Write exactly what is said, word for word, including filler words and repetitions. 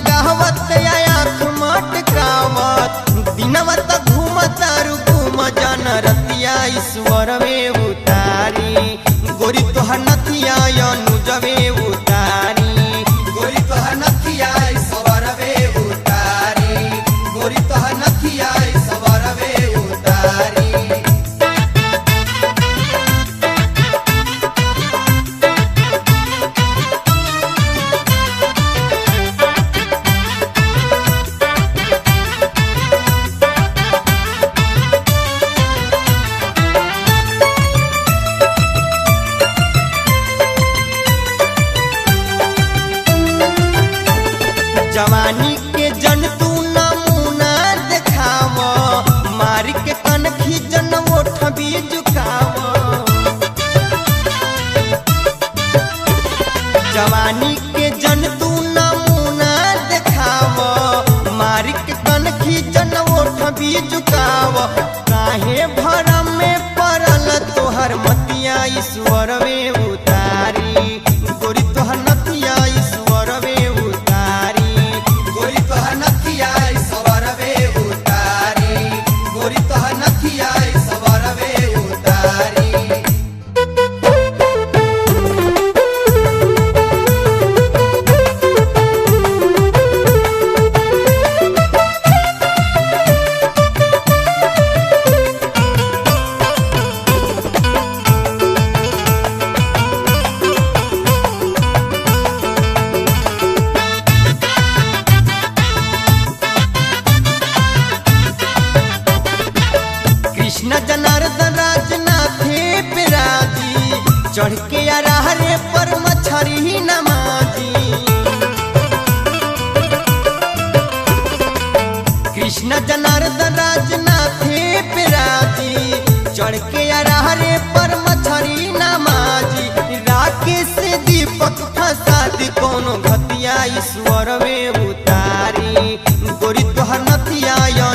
लगावत या आँख मटकावत दिनवा त घूमता रुकुम जन रतिया ईश्वर में उतारी गोरी तोहर नथिया अनुजवे उतारी गोरी तोहर नथिया ईश्वर में उतारी गोरी तोहर नथिया ईश्वर में उतारी। जवानी के जन तू नमूना देखाव मार के कनखी जन ओठ भी झुकाव जवानी के जन तू नमूना देखाव मार के कनखी जन ओठ भी झुकाव काहे भरम में पड़ल तोहर मतिया ईश्वर में उतारी गोरी तोहर नथिया ईश्वर में उतारी गोरी तोहर नथिया ईश्वर में उतारी गोरी तोहर नथिया ईश्वर में उतारी। कृष्ण जनार्दन राजनाथे पिराजी चढ़ के अराहरे पर मछरी नमाजी कृष्ण जनार्दन राजनाथे पिराजी चढ़ के अराहरे पर मछरी नमाजी राकेश दीपक फसाद कोनो घतिया ईश्वर में उतारी गोरी तोहर नथिया